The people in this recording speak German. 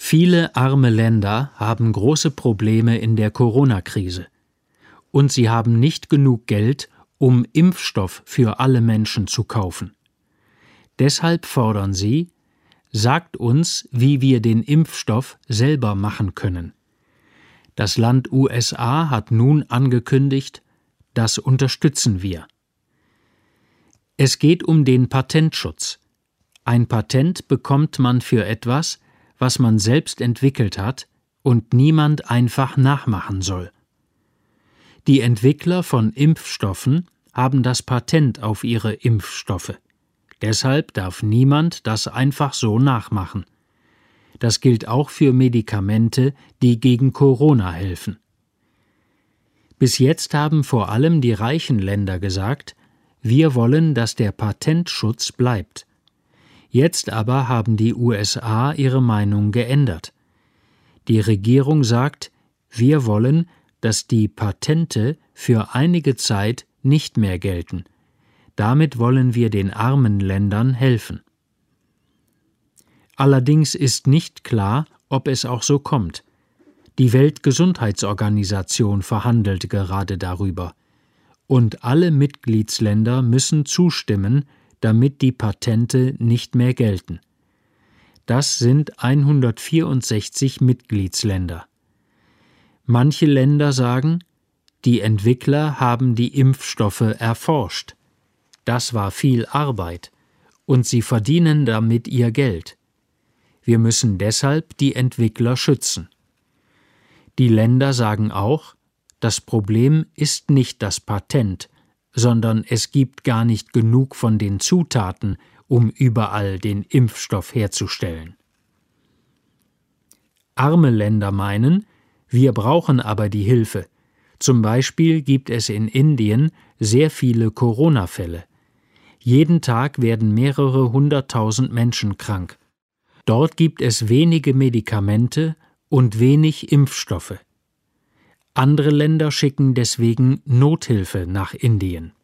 Viele arme Länder haben große Probleme in der Corona-Krise. Und sie haben nicht genug Geld, um Impfstoff für alle Menschen zu kaufen. Deshalb fordern sie: Sagt uns, wie wir den Impfstoff selber machen können. Das Land USA hat nun angekündigt, das unterstützen wir. Es geht um den Patentschutz. Ein Patent bekommt man für etwas, was man selbst entwickelt hat und niemand einfach nachmachen soll. Die Entwickler von Impfstoffen haben das Patent auf ihre Impfstoffe. Deshalb darf niemand das einfach so nachmachen. Das gilt auch für Medikamente, die gegen Corona helfen. Bis jetzt haben vor allem die reichen Länder gesagt: Wir wollen, dass der Patentschutz bleibt. Jetzt aber haben die USA ihre Meinung geändert. Die Regierung sagt: Wir wollen, dass die Patente für einige Zeit nicht mehr gelten. Damit wollen wir den armen Ländern helfen. Allerdings ist nicht klar, ob es auch so kommt. Die Weltgesundheitsorganisation verhandelt gerade darüber. Und alle Mitgliedsländer müssen zustimmen, damit die Patente nicht mehr gelten. Das sind 164 Mitgliedsländer. Manche Länder sagen: Die Entwickler haben die Impfstoffe erforscht. Das war viel Arbeit, und sie verdienen damit ihr Geld. Wir müssen deshalb die Entwickler schützen. Die Länder sagen auch: Das Problem ist nicht das Patent, sondern es gibt gar nicht genug von den Zutaten, um überall den Impfstoff herzustellen. Arme Länder meinen: Wir brauchen aber die Hilfe. Zum Beispiel gibt es in Indien sehr viele Corona-Fälle. Jeden Tag werden mehrere 100.000 Menschen krank. Dort gibt es wenige Medikamente und wenig Impfstoffe. Andere Länder schicken deswegen Nothilfe nach Indien.